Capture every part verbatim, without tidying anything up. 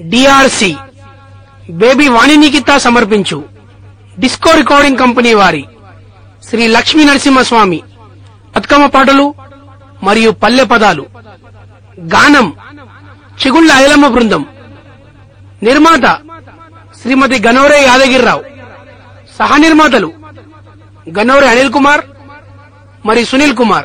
DRC baby వాణినికిత సమర్పించు disco recording company వారి శ్రీ లక్ష్మీ నరసింహస్వామి బతుకమ్మ పాటలు మరియు పల్లె పదాలు. గానం చిగుళ్ల ఐలమ్మ బృందం. నిర్మాత శ్రీమతి గనోరే యాదగిరిరావు. సహ నిర్మాతలు గనోరే అనిల్ కుమార్ మరియు సునీల్ కుమార్.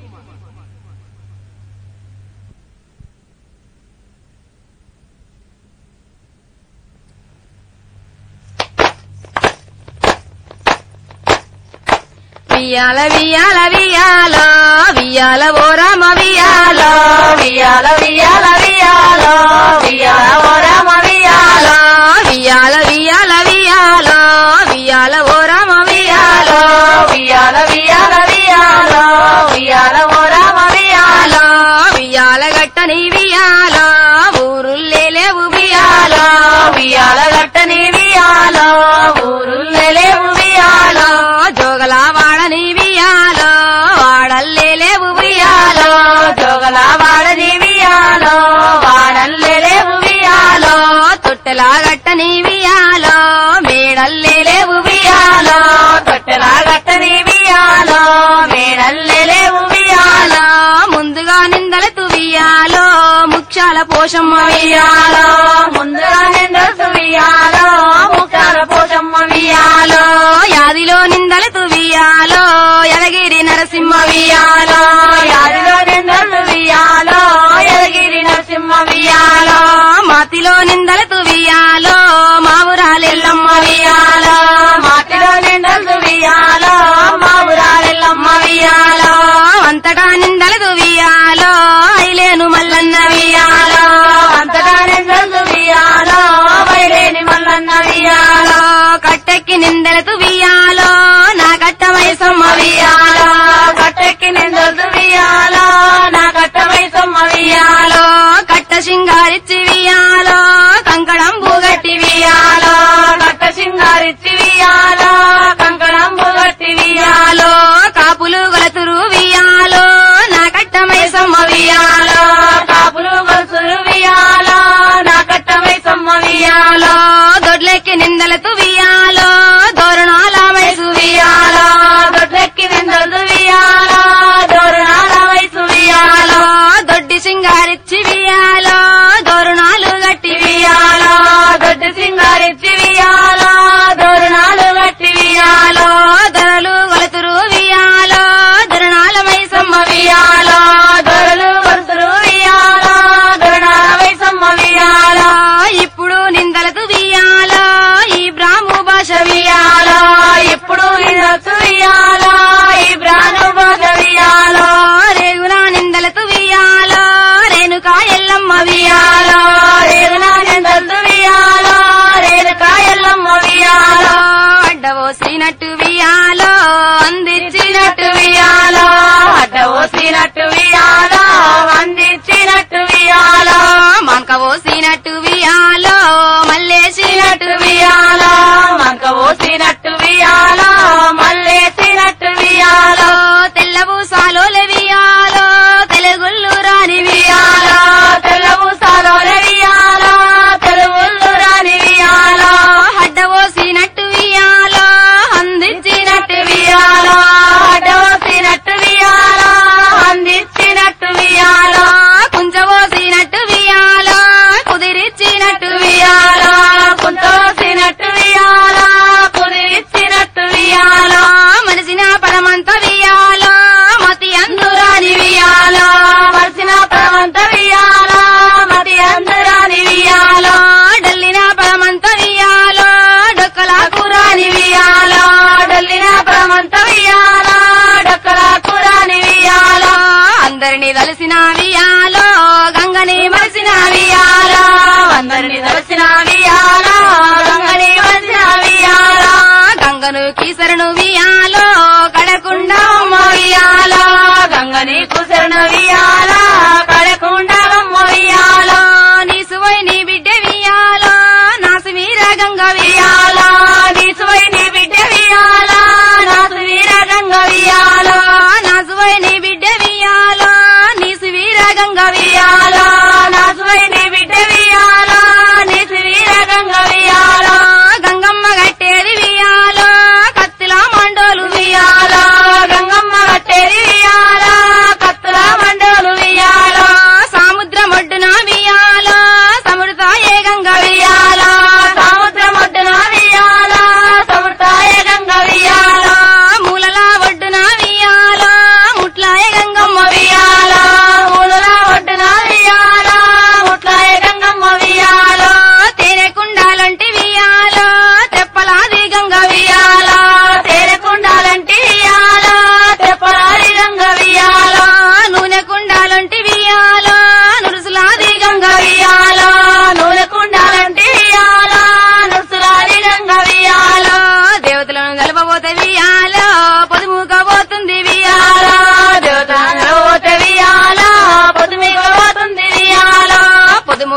వియాల వియాల వియాల వియాల ఓ రామ వియాల వియాల వియాల వియాల వియాల ఓ రామ వియాల వియాల వియాల వియాల వియాల ఓ రామ వియాల వియాల వియాల వియాల వియాల ఓ రామ వియాల వియాల గట్టని వియాల ఊరుల్లే లేవు వియాల వియాల గట్టని వియాల ఊరుల్లే లేవు వియాల జోగల వాడని వియాల వాడల్లే లేవు వియాల జోగల వాడని వియాల వాడల్లే లేవు వియాల తొట్టెలా గట్టని వియాల మేడల్లే లేవు వియాల తొట్టెలా గట్టని వియాల మేడల్లే లేవు వియాల ముందుగా నిందలతు వియాలో ముఖ్యాల పోషమ్మ వియాల ముందుగా నిందలతు వియాలో ముఖ్యాల పోషమ్మ వియాలో యాదిలో నిందలతు వియాలో యదగిరి నరసింహ వియాలో యాదిలో నిందలతు వియాలో యదగిరి నరసింహ వియాలో మాతిలో నిందలతు వియాలో మావురాలెల్లమ్మ వియాలో మాతిలో నిందలతు వియాలో మావురాలెల్లమ్మ వియాలో అంతటా నిందలతు వియాలో ఐలేను మల్లన్న వియాలో అంతటా నిందలతు వియాలో వైలేని మల్లన్న వియాలో కట్టెక్కి నిందలతు వియాలో నా కట్ట వయసమ్మ వియాలో కట్టెక్కి నిందలతు వియాలో నా కట్ట వయసమ్మ వియాలో కట్ట సింగారిచ్చి వియాలో కంకణంబు గట్టి వియాలో కట్ట సింగారిచ్చి వియాలో కంకణంబు గట్టి వియాలో కాపులు గొలతురు వియాలో నా కట్ట వయసమ్మ వియాలో కాపులు గొలతురు వియాలో నా కట్ట వయసమ్మ వియాలో దొడ్లెక్కి నిందలతు వియాలో దోరణాల వయసు వియాలో దొడ్లెక్కి నిందలతు వియాలో దోరణాల వయసు వియాలో దొడ్డి సింగారిచ్చి వియాలో దోరణాలు గట్టి వియాలో దొడ్డి సింగారిచ్చి వియాలో దోరణాలు గట్టి వియాలో దొరలు గొలతురు వియాలో దొరణాల వయసమ్మ వియాలో దొరలు గొలతురు వియాలో దొరణాల వయసమ్మ వియాలో ఇప్పుడు నిందలతు వియాలో ఈ బ్రాహ్ము భాష వియాలో ఇప్పుడు నిందలతు వియాలో ఈ బ్రాహ్ము భాష వియాలో రేగున నిందలతు వియాలో రేణుకా ఎల్లమ్మ వియాలో రేగున నిందలతు వియాలో రేణుకా ఎల్లమ్మ వియాలో అడ్డవోసినట్టు వియాలో అందించినట్టు వియాలో అడ్డవోసినట్టు వియాలో అందించినట్టు వియాలో మంకవోసినట్టు వియాలో మల్లేసినట్టు వియాలో మంకవోసినట్టు వియాలో మల్లేసినట్టు వియాలో తెల్లబూసాలోల వియాలో తెలుగుళ్ళు రాని వియాలో తెల్లబూసాలోల వియాలో తెలుగుళ్ళు రాని వియాలో అడ్డవోసినట్టు వియాలో అందించినట్టు వియాలో అడ్డవోసినట్టు వియాలో అందించినట్టు వియాలో కుంచవోసినట్టు వియాలో కుదిరిచ్చినట్టు వియాలో కుంచవోసినట్టు వియాలో కుదిరిచ్చినట్టు వియాలో మనిసిన పరమంత వియాలో మతి అందురాని వియాలో మనిసిన పరమంత వియాలో మతి అందురాని వియాలో డల్లిన పరమంత వియాలో డొక్కలకు రాని వియాలో డల్లిన పరమంత వియాలో డొక్కలకు రాని వియాలో అందరిని దలసిన వియాలో గంగని మరిసిన వియాలో అందరిని దలసిన వియాలో గంగని మరిసిన వియాలో గంగను కీసరను వియాలో కడకుండా అమ్మ వియాలో గంగని కుసరను వియాలో కడకుండా అమ్మ వియాలో నీసువై నీ బిడ్డ వియాలో నాసు వీర గంగ వియాలో నీసువై నీ బిడ్డ వియాలో నాసు వీర గంగ వియాలో నాసువై నీ బిడ్డ వియాలో నీసు వీర గంగ వియాలో నాసువై నీ బిడ్డ వియాలో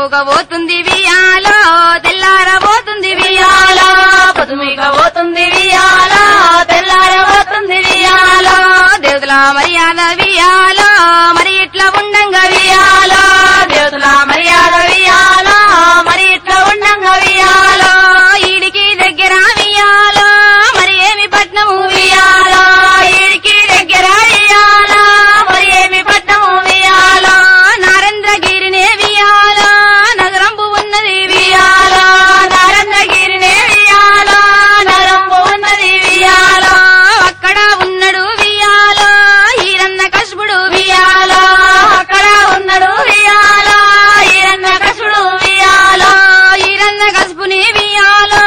పొద్దుమూగబోతుంది వియాలో తెల్లారబోతుంది వియాలో పొద్దుమూగబోతుంది వియాలో తెల్లారబోతుంది వియాలో దేవతల మర్యాద వియాలో మరి ఇట్లా ఉండంగా వియాలో దేవతల మర్యాద వియాలో మరి ఇట్లా ఉండంగా వియాలో ఈడికి దగ్గర వియాలో మరి ఏమి పట్నము వియాలో ఈడికి దగ్గర వియాలో మరి ఏమి పట్నము వియాలో నారేంద్రగిరినే వియాలో నగరంబు ఉన్నది వియాలో నారేంద్రగిరినే వియాలో నగరంబు ఉన్నది వియాలో అక్కడ ఉన్నాడు వియాలో ఈరన్న కశపుడు వియాలో అక్కడ ఉన్నాడు వియాలో ఈరన్న కశపుడు వియాలో ఈరన్న కశపుని వియాలో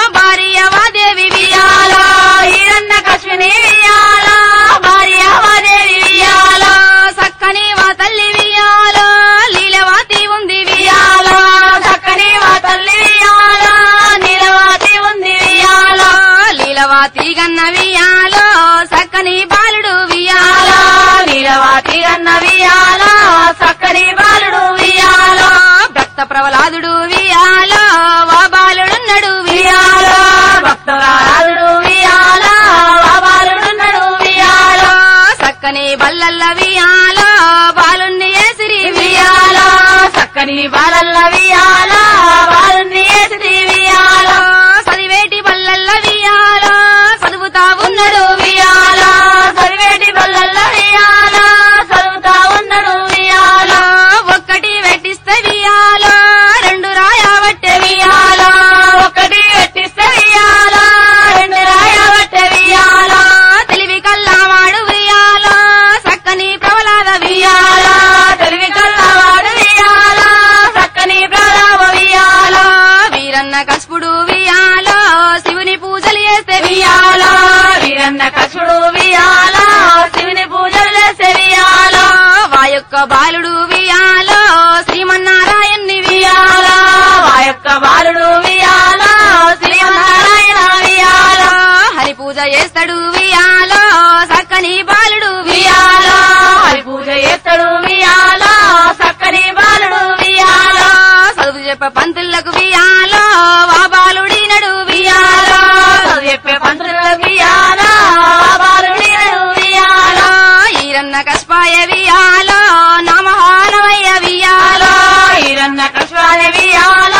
భార్యవాదేవి వియాలో ఈరన్న కశపుని వియాలో భార్యవాదేవి వియాలో సక్కని వా తల్లి వియాలో లీలవాతి ఉంది వియాలో సక్కని వా తల్లి వియాలో నీలవాతి ఉంది వియాలో లీలవాతి గన్న వియాలో సక్కని బాలుడు వియాలో లీలవాతి గన్న వియాలో సక్కని బాలుడు వియాలో భక్త ప్రహ్లాదుడు వియాలో వా బాలుడున్నాడు వియాలో భక్త ప్రహ్లాదుడు వియాలో వా బాలుడున్నాడు వియాలో సక్కని బల్లల్ల వియాలో బాలుణ్ణి ఏసిరి వియాలో సక్కని బాలల్ల వియాలో బాలుణ్ణి ఏసిరి వియాలో సదివేటి బల్లల్ల వియాలో చదువుతా ఉన్నాడు వియాలో సదివేటి బల్లల్ల వియాలో చదువుతా ఉన్నాడు వియాలో ఒక్కటి వెట్టిస్తే వియాలో రెండు రాయబట్టే వియాలో ఒక్కటి వెట్టిస్తే వియాలో రెండు రాయబట్టే వియాలో తెలివి కల్లావాడు వియాలో సక్కని ప్రహ్లాద వియాలో తెలివి కల్లావాడు వియాలో సక్కని ప్రహ్లాద వియాలో వీరన్న కశపుడు వియాలో శివుని పూజలు చేస్తే వియాలో వీరన్న కశపుడు వియాలో శివుని పూజలు చేస్తే వియాలో వాయొక్క బాలుడు వియాలో శ్రీమన్నారాయణ్ణి వియాలో వాయొక్క బాలుడు వియాలో శ్రీమన్నారాయణ వియాలో హరి పూజ చేస్తాడు వియాలో సక్కని బాలుడు వియాలో హరి పూజ చేస్తాడు వియాలో సక్కని బాలుడు వియాలో చదువు చెప్పే పంతులకు వియాలో వా బాలుడినడు వియాలో చదువు చెప్పే పంతులకు వియాలో వా బాలుడినడు వియాలో ఈరన్న కష్పాయ వియాలో నమహానవయ్య వియాలో ఈరన్న కష్పాయ వియాలో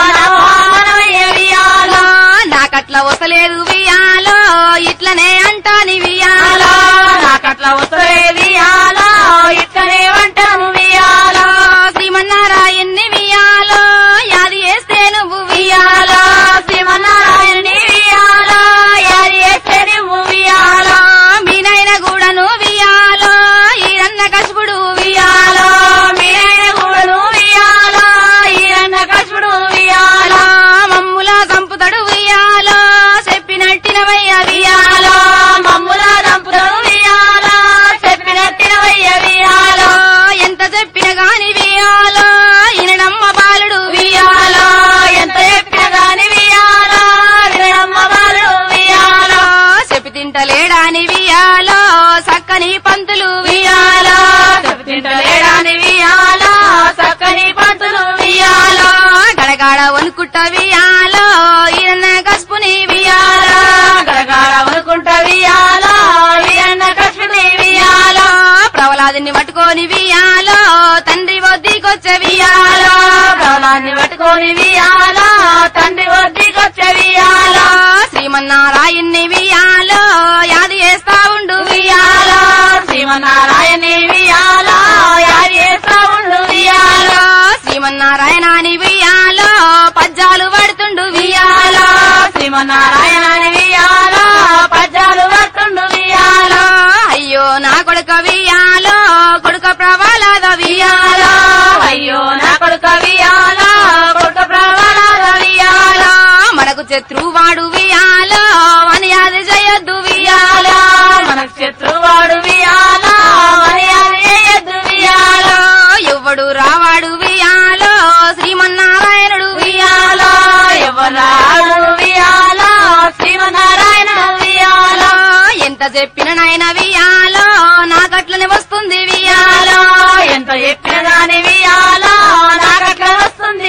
నమహానవయ్య వియాలో నాకట్ల వసలేదు వియాలో ఇట్లనే అంటాని వియాలో నాకట్ల వసలేదు వియాలో ఇట్లనే అంటాను వియాలో శ్రీమన్నారాయణ్ణి వియాలో యాది వేస్తే నువ్వు వియాలో శ్రీమన్నారాయణ్ణి వియాలో యాది వేస్తే నువ్వు వియాలో మీనైన గూడను వియాలో ఈరన్న కశపుడు వియాలో మీనైన గూడను వియాలో ఈరన్న కశపుడు వియాలో మమ్ముల సంపుతడు వియాలో చెప్పినట్టినవయ్య వియాలో మమ్ముల సంపుతడు వియాలో చెప్పినట్టినవయ్య వియాలో ఎంత చెప్పిన గాని వియాలో ఇనడమ్మ బాలుడు వియాలో ఎంత చెప్పిన గాని వియాలో ఇనడమ్మ బాలుడు వియాలో చెప్పి తింటలేడాని వియాలో సక్కని పంతులు వియాలో చెప్పి తింటలేడాని వియాలో సక్కని పంతులు వియాలో గడగాడ వనుకుట్ట వియాలో ఈరన్న కశపుని వియాలో గడగాడ వనుకుంట వియాలో ఈరన్న కశపుని వియాలో ప్రహ్లాదుని పట్టుకొని వియాలో తండ్రి వద్దీకొచ్చే వియాలో ప్రహ్లాదుని పట్టుకొని వియాలో తండ్రి వద్దీకొచ్చే వియాలో శ్రీమన్నారాయణ్ణి వియాలో యాది చేస్తా ఉండు వియాలో శ్రీమన్నారాయణ్ణి వియాలో యాది చేస్తా ఉండు వియాలో శ్రీమన్నారాయణాని వియాలో పద్యాలు పడుతుండు వియాలో శ్రీమన్నారాయణాని వియాలో పద్యాలు పడుతుండు వియాలో అయ్యో నా కొడుక వియాలో కొడుక ప్రహ్లాద వియాలో అయ్యో నా కొడుక వియాలో కొడుక ప్రహ్లాద వియాలో మనకు శత్రువాడు వియాలో వనియాది చేయొద్దు వియాలో మనకు శత్రువాడు వియాలో వనియాది చేయొద్దు వియాలో ఎవ్వడు రావాడు వియాలో శ్రీమన్నారాయణుడు వియాలో ఎవరు రాడు వియాలో శ్రీమన్నారాయణుడు వియాలో ఎంత చెప్పిన నాయన వియాలో నాకట్లనే వస్తుంది వియాలో ఎంత చెప్పిన గాని వియాలో నాకట్ల వస్తుంది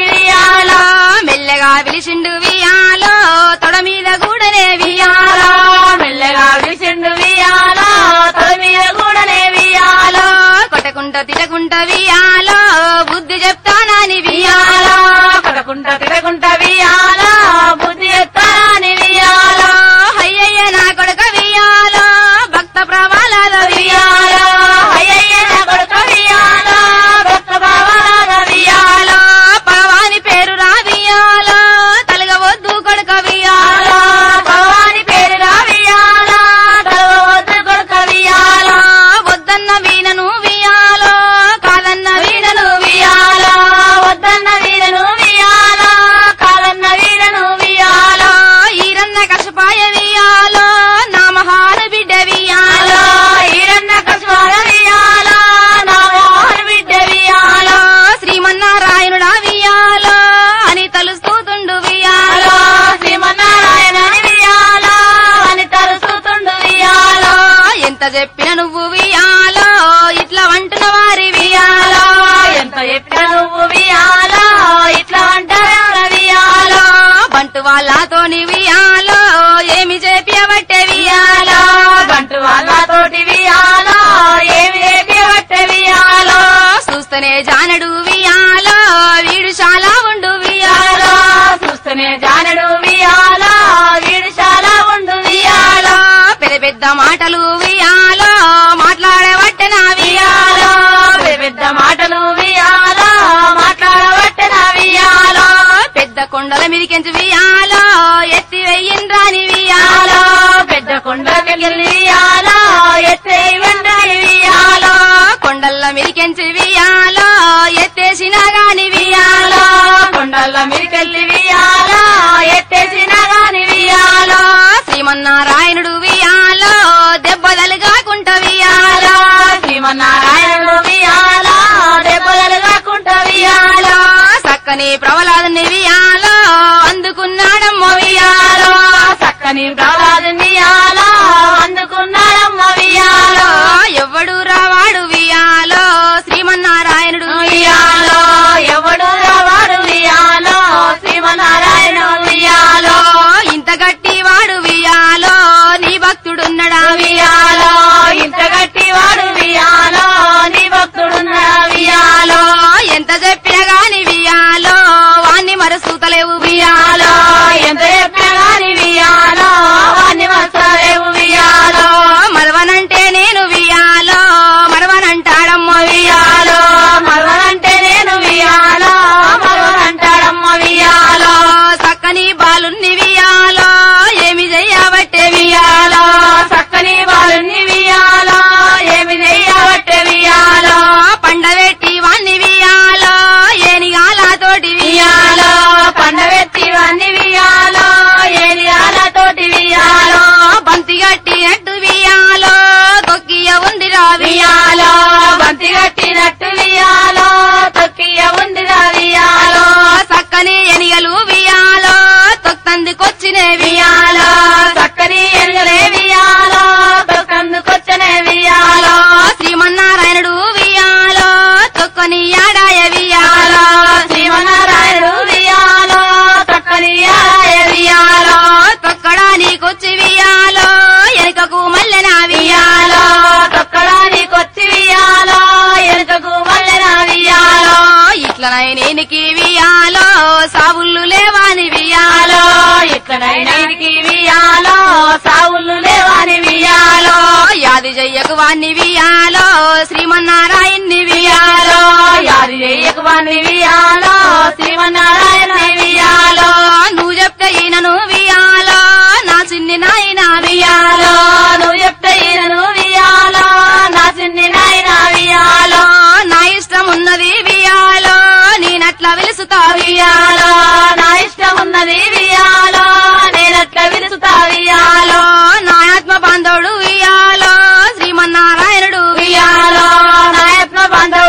విడిసిండు వియాలో తొడ మీద కూడనే వియాలో మెల్లగా విడిసిండు వియాలో తొడ మీద కూడనే వియాలో కొట్టకుంట తిటకుంట వియాలో బుద్ధి చెప్తానని వియాలో కొట్టకుంట తిటకుంట వియాలో బుద్ధి చెప్తానని వియాలో అయ్యయ్య నా కొడుక వియాలో భక్త ప్రవాలాద వియాలో అయ్యయ్య నా కొడుక వియాలో భక్త ప్రవాలాద వియాలో పవాని పేరు రా వియాలో తలగవద్దు కొడుక వియాలో పవాని పేరు రా వియాలో తలగవద్దు కొడుక వియాలో వద్దన్న వీణను వియాలో కాదన్న వీణను వియాలో వద్దన్న వీణను వియాలో కాదన్న వీణను వియాలో ఈరన్న కషపాయ వియాలో నా మహాన బిడ్డ వియాలో ఈరన్న కషపాయ వియాలో నా మహాన బిడ్డ వియాలో శ్రీమన్నారాయణుడా వియాలో అని తలుస్తూతుండు వియాలో శ్రీమన్నారాయణ వియాలో అని తలుస్తూతుండు వియాలో ఎంత చెప్పిన నువ్వు వియాలో ఇట్లా వంటున వారి వియాలో ఎంత చెప్పిన నువ్వు వియాలో ఇట్లా వంటారా వియాలో బంటు వాళ్ళతోని వియాలో ఏమి చేపియబట్టే వియాలో బంటు వాళ్ళతోటి వియాలో ఏమి చేపియబట్టే వియాలో చూస్తేనే జానడు వియాలో వీడు చాలా ఉండు వియాలో చూస్తేనే జానడు వియాలో వీడు చాలా ఉండు వియాలో పెద్ద పెద్ద మాటలు వియాలో మాట్లాడబట్టే నా వియాలో పెద్ద పెద్ద మాటలు వియాలో మాట్లాడబట్టే నా వియాలో పెద్ద కొండల మిరికెంచి వియాలో ఎత్తి వెయ్యిండ్రాని వియాలో పెద్ద కొండల వియాలో ఎత్తి వెయ్యిండ్రాని వియాలో కొండల మిరికెంచి వియాలో ఎత్తేసిన గాని వియాలో కొండల మిరికెళ్ళి వియాలో ఎత్తేసిన గాని వియాలో శ్రీమన్నారాయణుడు వియాలో దెబ్బదలు కాకుంట వియాలో శ్రీమన్నారాయణుడు వియాలో దెబ్బదలు కాకుంట వియాలో సక్కని ప్రవలాదుని వియాలో అందుకున్నాడమ్మ వియాలో సక్కని ప్రవలాదుని వియాలో అందుకున్నాడమ్మ వియాలో ఎవడు రావాడు వియాలో శ్రీమన్నారాయణుడు వియాలో ఎవడు రావాడు వియాలో శ్రీమన్నారాయణుడు వియాలో ఇంత గట్టి వాడు వియాలో నీ భక్తుడున్నడా వియాలో ఇంత గట్టి వాడు వియాలో నీ భక్తుడున్నడా వియాలో ఎంత చెప్పిన గాని వియాలో వాణ్ణి మరసూతలేవు వియాలో ఎంత చెప్పిన గాని వియాలో వాణ్ణి మరసలేవు వియాలో మరవనంటే నేను వియాలో మరవనంటాడమ్మ వియాలో మరవనంటే నేను వియాలో మరవనంటాడమ్మ వియాలో సక్కని బాలున్ని వియాలో ఏమి చెయ్యబట్టే వియాలో సక్కని బాలున్ని వియాలో ఏమి చెయ్యబట్టే వియాలో పండబెట్టి వాణ్ణి వియాలో ఏనిగాలతోటి వియాలో పండబెట్టి వాణ్ణి వియాలో ఏనిగాలతోటి వియాలో బంతి గట్టినట్టు వియాలో తొక్కియ ఉందిరా వియాలో బంతి గట్టినట్టు వియాలో తొక్కియ ఉందిరా వియాలో సక్కని ఎనిగలు వియాలో తొక్కందుకొచ్చినే వియాలో సక్కని ఎనిగలే వియాలో తొక్కందుకొచ్చనే వియాలో శ్రీమన్నారాయణుడు వియాలో తొక్కని ఆడాయ వియాలో శ్రీమన్నారాయణుడు వియాలో తొక్కని ఆడాయ వియాలో తొక్కడానికొచ్చి వియాలో ఎనకకు మల్లెనా వియాలో తొక్కడానికొచ్చి వియాలో ఎనకకు మల్లెనా వియాలో ఇట్లనైనేనికి వియాలో సావుళ్ళు లేవాని వియాలో ఇట్లనైనేనికి వియాలో సావుళ్ళు లేవాని వియాలో యాది చెయ్యకు వాణ్ణి వియాలో శ్రీమన్నారాయణ్ణి వియాలో యాది చెయ్యకు వాణ్ణి వియాలో శ్రీమన్నారాయణ వియాలో నువ్వు చెప్తే ఈయనను వియాలో నా చిన్ని నాయన వియాలో నువ్వు చెప్తే ఈయనను వియాలో నా చిన్ని నాయన వియాలో నా ఇష్టం ఉన్నది వియాలో నేనట్లా విలుసుతా వియాలో నా ఇష్టం ఉన్నది వియాలో నేనట్లా విలుసుతా వియాలో నా ఆత్మ బాంధవుడు వియాలో శ్రీమన్నారాయణుడు వియాలో నా ఆత్మ బాంధవుడు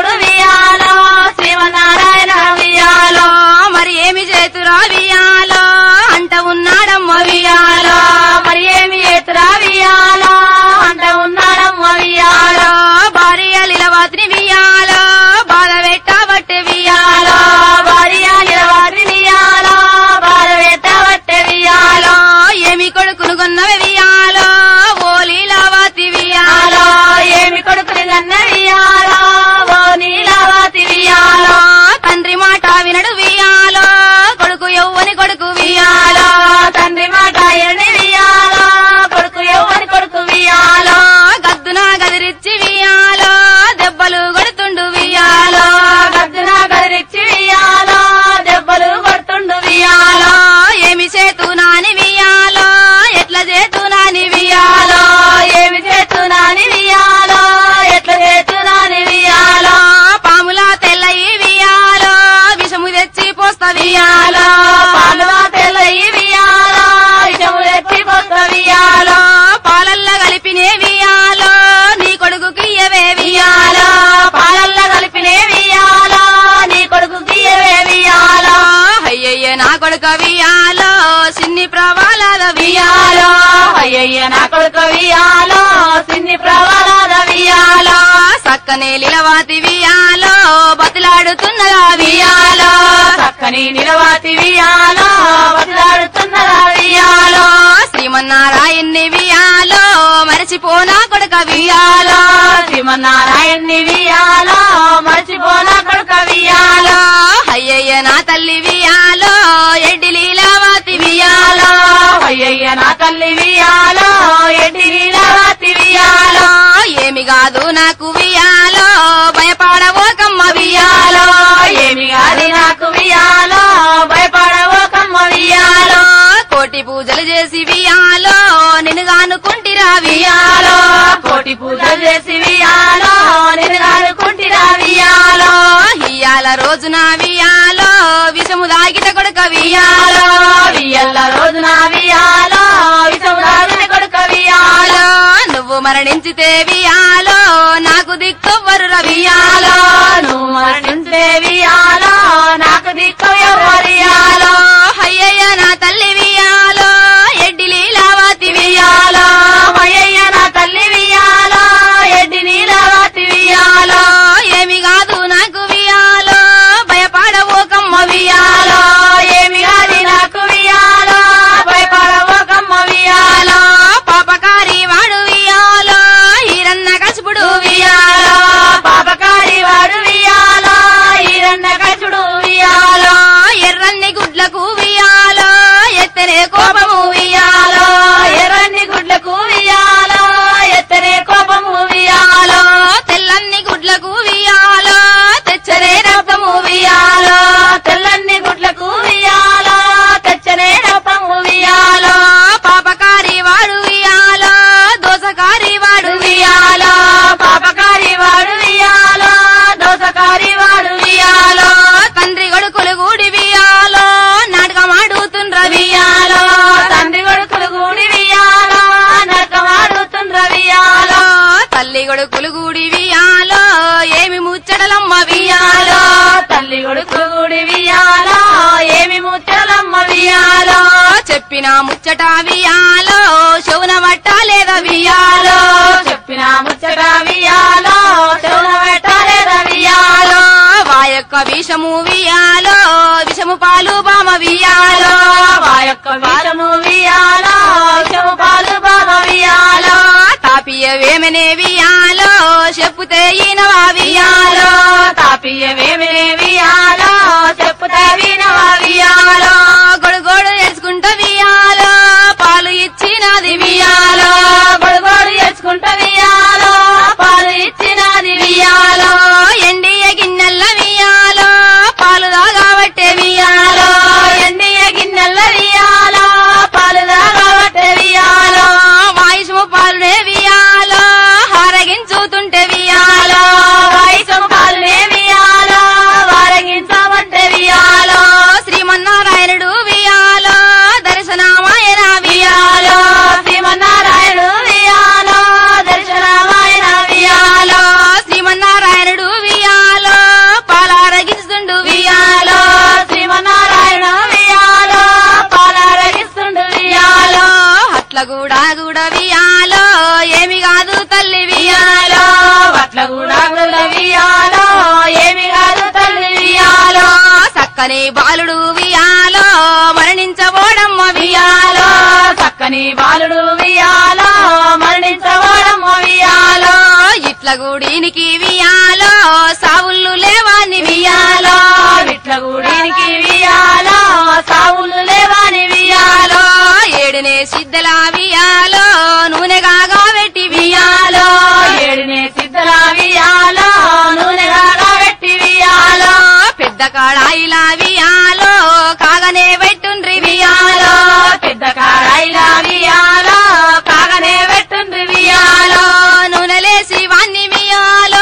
కొడుక వియాలో సిన్ని ప్రవాలాద వియాలో అయ్యయ్య నా కొడుక వియాలో సిన్ని ప్రవాలాద వియాలో సక్కనే లిలవాతి వియాలో బతిలాడుతున్నదా వియాలో చక్కని నిలవాతి వియాలో బతిలాడుతున్నదా వియాలో శ్రీమన్నారాయణ్ణి వియాలో మరచిపోనా కొడుక వియాలో శ్రీమన్నారాయణ్ణి వియాలో మర్చిపోనా కొడుక వియాలో అయ్యయ్య నా తల్లి వియాలో ఎడ్డి లీలావతి వియాలో అయ్యయ్య నా తల్లి వియాలో ఎడ్డి లీలావతి వియాలో ఏమి కాదు నాకు వియాలో భయపడవోకమ్మ వియాలో ఏమి గాది నాకు వియాలో భయపడవోకమ్మ వియాలో కోటి పూజలు చేసి వియాలో నిన్ను గానుకుంటిరా వియాలో కోటి పూజలు చేసి వియాలో నేను ఆడుకుంటిరా వియాలో ఇయ్యాల రోజున వియాలో విషము దాగిట కొడుక వియాలో వియల్ల రోజున వియాలో విషముదాగిన కొడుక వియాలో నువ్వు మరణించితే వియాలో నాకు దిక్కువ్వరు వియాలో నువ్వు మరణించే వియాలో నాకు దిక్కు ఎవరియాలో అయ్యయ్య నా తల్లి వియాలో ఎడ్డి లీలావతి వియాలో అయ్యయ్య నా తల్లి వియాలో ఎడ్డి నీలవతి వియాలో ఏమి కాదు నాకు వియాలో భయపడవోకమ్మ వియాలో ఏమి గాది నాకు వియాలో భయపడవోకమ్మ వియాలో పాపకారి వాడు వియాలో ఈరన్న కసుపుడు వియాలో పాపకారి వాడు వియాలో ఈరన్న కచుడు వియాలో ఎర్రన్ని గుడ్లకు వియాలో ఎత్తనే కోపము వియాలో ఎర్రన్ని గుడ్లకు వియాలో ఎత్తనే కోపము వియాలో తెల్లన్ని గుడ్లకు వియాలో తెచ్చరే రక్తము వియాలో తెల్లన్ని గుడ్లకు వియాలో తెచ్చనే రపము వియాలో పాపకారి వాడు వియాలో దోసకారి వాడు వియాలో పాపకారి వాడు వియాలో దోసకారి వాడు వియాలో తండ్రి కొడుకులు గూడి వియాలో నాటకమాడుతుండ్ర వియాలో తండ్రి కొడుకులు గూడి వియాలో నరకమాడుతుండ్ర వియాలో తల్లి కొడుకులు గూడి వియాలో ఏమి ముచ్చడలమ్మ వియాలో తల్లి కొడుకులు గూడి వియాలో ఏమి ముచ్చలమ్మ వియాలో చెప్పిన ముచ్చట వియాలో శౌన మట్ట లేదా వియాలో చెప్పిన ముచ్చట వియాలో చెవుల పెట్టలేద వియాలో వా యొక్క విషము వియాలో విషము పాలు బామ వియాలో మా యొక్క విషము వియాలో విషము పాలు బామ వియాలో తాపియవేమనే వియాలో చెప్పుతే ఈనవా వియాలో తాపియవేమినే వియాలో చెప్పుతా వినవా వియాలో గొడుగోడు నేర్చుకుంటా వియాలో పాలు ఇచ్చినది వియాలో గొడుగోడు ఎచ్చుకుంటా వియాలో పాలు ఇచ్చినది వియాలో ఎండియ గిన్నెల్ల వియాలో పాలు దాగాబట్టే వియాలో ఎండియ గిన్నెల వియాలో పాలు దాగబట్టే వియాలో వాయిసము పాలునే వియాలో హారగించుతుంటే వియాలో వాయిసం పాలునే వియాలో వారగించబట్టే వియాలో శ్రీమన్నారాయణుడు వియాలో దర్శనమాయన వియాలో శ్రీమన్నారాయణుడు వియాలో దర్శనమాయన వియాలో శ్రీమన్నారాయణుడు వియాలో పాలారగించుతుండు వియాలో శ్రీమన్నారాయణ వియాలో పాలారగిస్తుండు వియాలో అట్ల కూడా కూడా వియాలో ఏమి కాదు తల్లి వియాలో వట్ల కూడా కూడా వియాలో ఏమి కాదు తల్లి వియాలో సక్కని బాలుడు వియాలో మరణించబోడమ్మ వియాలో చక్కని బాలుడు వియాలో మరణించవాడమ్మ వియాలో ఇట్ల గుడినికి వియాలో సావుళ్ళు లేవాని వియాలో విట్ల గుడినికి వియాలో సావులు లేవాని వియాలో ఏడునే సిద్ధల వియాలో నూనె కాగా పెట్టి వియాలో ఏడునే సిద్ధల వియాలో నూనె కాగా పెట్టి వియాలో పెద్ద కాడాయిల వియాలో కాగనే పెట్టుండ్రి వియాలో పెద్ద కాడాయిల వియాలో కాగనే పెట్టుండ్రి వియాలో నూనెలేసి వాన్ని వియాలో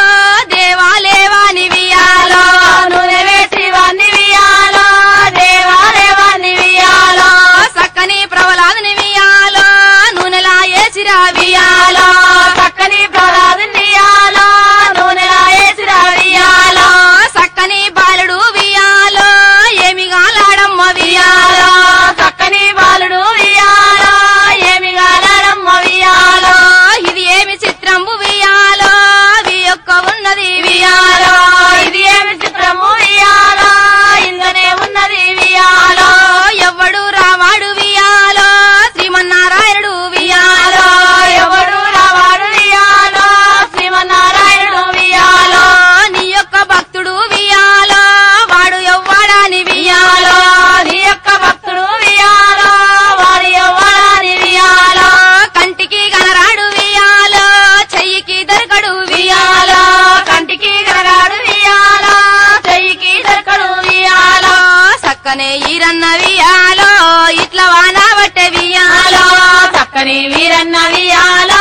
దేవాలేవాని వియాలో నూనె వేసి వాన్ని వియాలో దేవాలయవాన్ని వియాలో సక్కని ప్రవలాదుని వియాలో నూనెలా ఏసిరా వియాలో చక్కనే ఈరన్న వియాలో ఇట్ల వాన బట్టె వియాలో చక్కని వీరన్న వియాలో